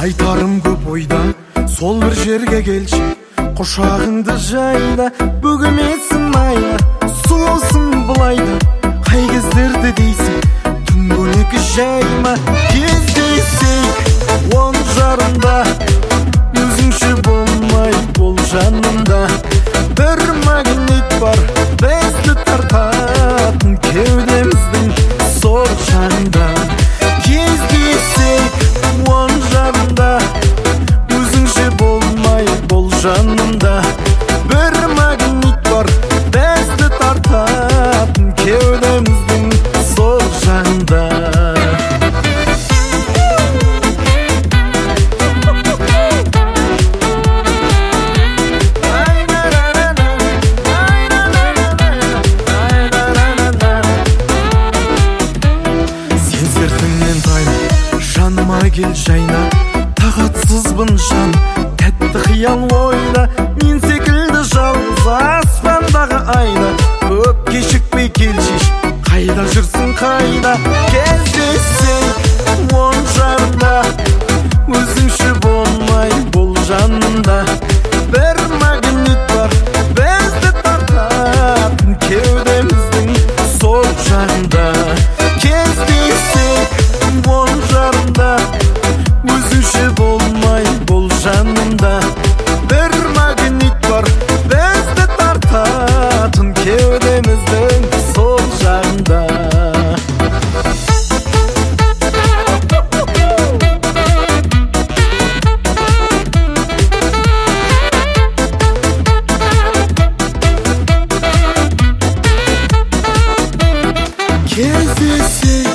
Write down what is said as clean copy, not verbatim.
айтарым көп ойда, сол бір жерге келші, құшағыңды жайла, бөгемесін айла, сұлусың былайда, қай кездерде дейсің, түнгі жайма, кездесейік он жарымда, өзіңше болмай бол жанымда. Бір магнит бар, бізді тартатын кеудеміздің сол жанында. Кездесейік он жарымда, өзіңше болмай бол жанымда. Бір магнит бар, бізді тартатын кеудеміздің сол жанында. Жаныма кел жайна, тағатсызбын жан, тәтті қиял ойда, мен секілді жалғыз аспандағы айда. Көп кешікпей келшеш, қайда жүрсің қайда? Кездесейік он жарымда, өзіңше болмай бол жанымда. Бір магнит бар, бізді тартатын кеудеміздің сол жағында. Кездесейік он жарымда, өзіңше болмай бол жанымда. Бір магнит бар, бізді тартатын кеудеміздің сол жағында. Кездесейік